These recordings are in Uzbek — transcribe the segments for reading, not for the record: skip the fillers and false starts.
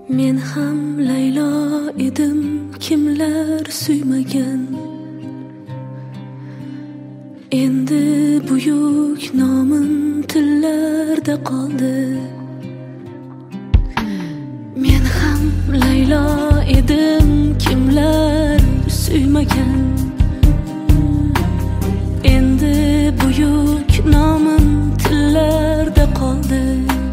Men ham Laylo edim, kimlar suymagan. Endi buyuk nomim tillarda qoldi. Men ham Laylo edim, kimlar suymagan. Endi buyuk nomim tillarda qoldi.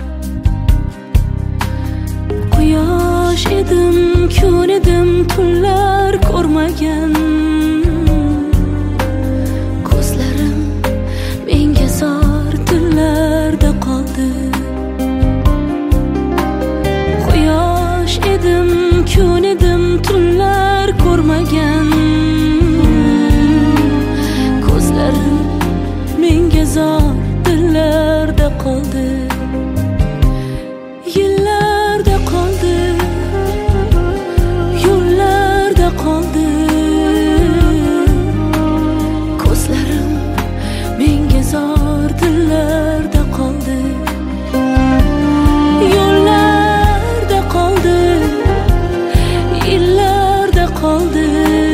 Quyosh edim, kun edim, tunlar ko'rmagan. Ko'zlarim menga zor tillarda qoldi. Quyosh edim, kun edim, tunlar ko'rmagan. Ko'zlarim menga zor tillarda qoldi. Yillarda qoldi, yo'llarda qoldi. Ko'zlarim menga zor dillarda qoldi. Yo'llarda qoldi, yillarda qoldi.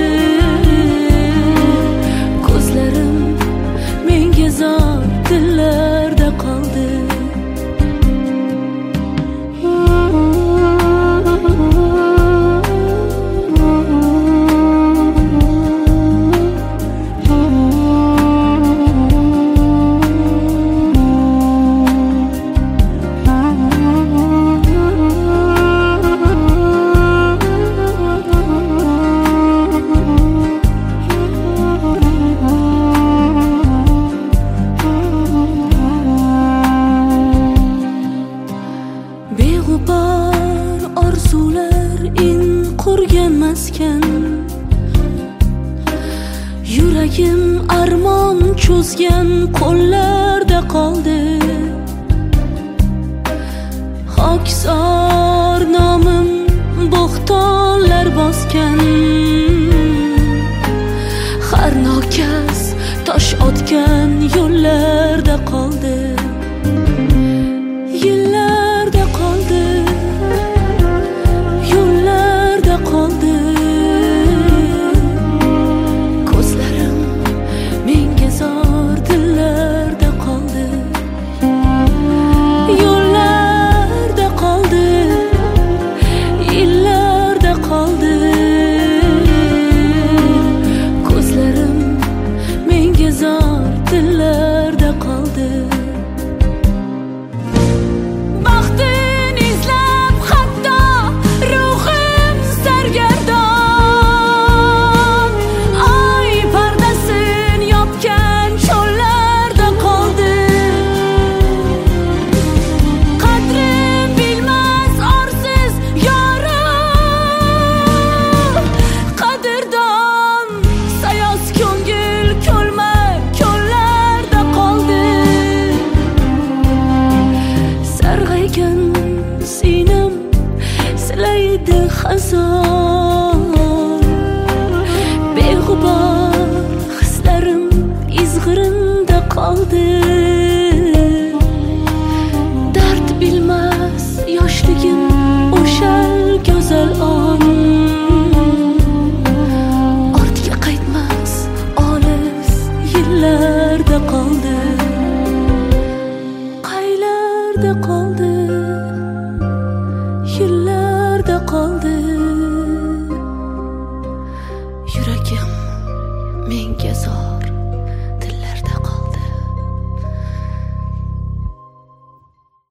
Ko'zlarim menga zor dillarda qoldi. Beg'ubor orzular in qurgan maskan. Yuragim armon cho'zgan qo'llarda qoldi. Xokisor nomim bo'xtonlar bosgan. Har nokas tosh otgan yo'llarda qoldi. Yillarda qoldi, yo'llarda qoldi. Ko'zlarim menga zor dillarda qoldi. Yo'llarda qoldi, yillarda qoldi. Ko'zlarim menga zor dillarda qoldi. Sinam silaydi xazon. Beg'ubor hislarim izg'irinda qoldi. Dard bilmas yoshligim o'sha go'zal on. Ortga qaytmas olis yillarda qoldi. Qaylarda qoldi, yillarda qoldi. Yuragim menga zor